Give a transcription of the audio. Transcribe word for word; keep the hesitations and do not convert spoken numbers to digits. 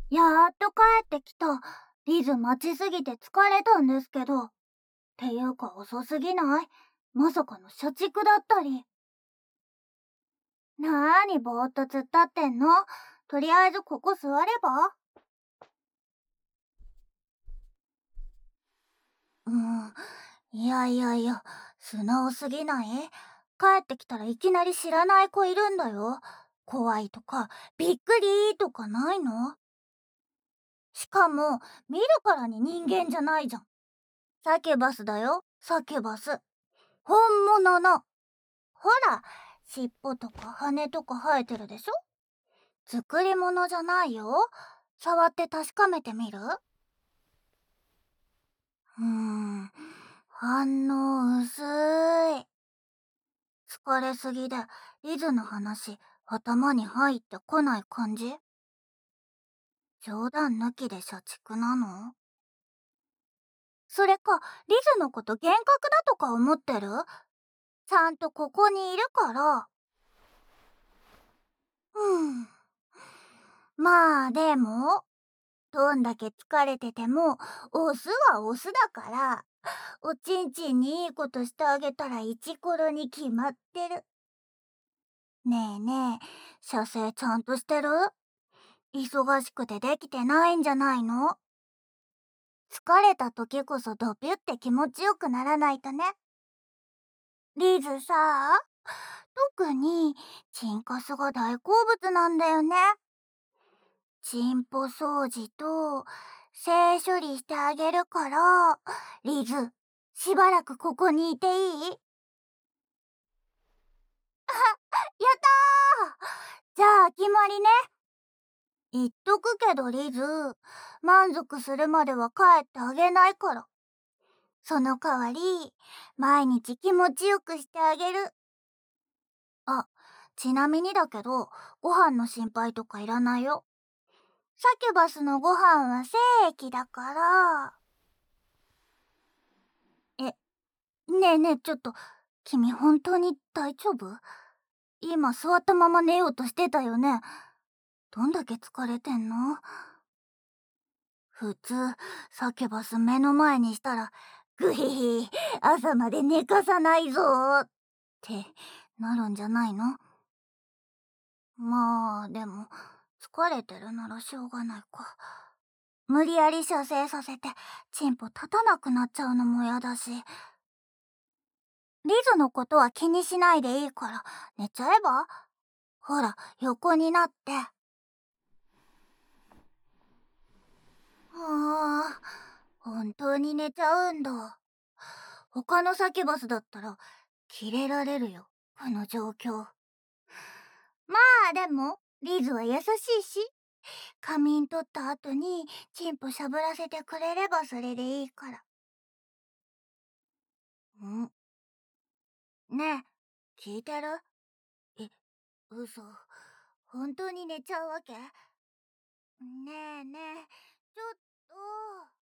やーっと帰ってきた。リズ待ちすぎて疲れたんですけど。ていうか遅すぎない？まさかの社畜だったり。なーにぼーっと突っ立ってんの？とりあえずここ座れば？うん、いやいやいや、素直すぎない？帰ってきたらいきなり知らない子いるんだよ。怖いとか、びっくりとかないの？しかも、見るからに人間じゃないじゃん。サキュバスだよ、サキュバス。本物の。ほら、尻尾とか羽とか生えてるでしょ？作り物じゃないよ。触って確かめてみる？うーん、反応薄い。疲れすぎで、リズの話、頭に入ってこない感じ？冗談抜きで社畜なの？それか、リズのこと幻覚だとか思ってる？ちゃんとここにいるから。うん。まあでも、どんだけ疲れてても、オスはオスだから、おちんちんにいいことしてあげたらイチコロに決まってる。ねえねえ、射精ちゃんとしてる？忙しくてできてないんじゃないの？疲れた時こそドピュって気持ちよくならないとね。リズさ、特にチンカスが大好物なんだよね。チンポ掃除と性処理してあげるから、リズ、しばらくここにいていい？やったー！じゃあ決まりね。言っとくけどリズ、満足するまでは帰ってあげないから。その代わり、毎日気持ちよくしてあげる。あ、ちなみにだけど、ご飯の心配とかいらないよ。サキュバスのご飯は精液だから。え、ねえねえ、ちょっと、君本当に大丈夫？今座ったまま寝ようとしてたよね。どんだけ疲れてんの？普通、サキュバス目の前にしたら、グヒヒ、朝まで寝かさないぞーってなるんじゃないの？まあ、でも、疲れてるならしょうがないか。無理やり射精させて、チンポ立たなくなっちゃうのもやだし。リズのことは気にしないでいいから、寝ちゃえば？ほら、横になって。ああ、本当に寝ちゃうんだ。他のサキュバスだったら、キレられるよ、この状況。まあでも、リズは優しいし、仮眠取った後にチンポしゃぶらせてくれればそれでいいから。ん？ねえ、聞いてる？え、嘘。本当に寝ちゃうわけ？ねえねえ、ちょっと。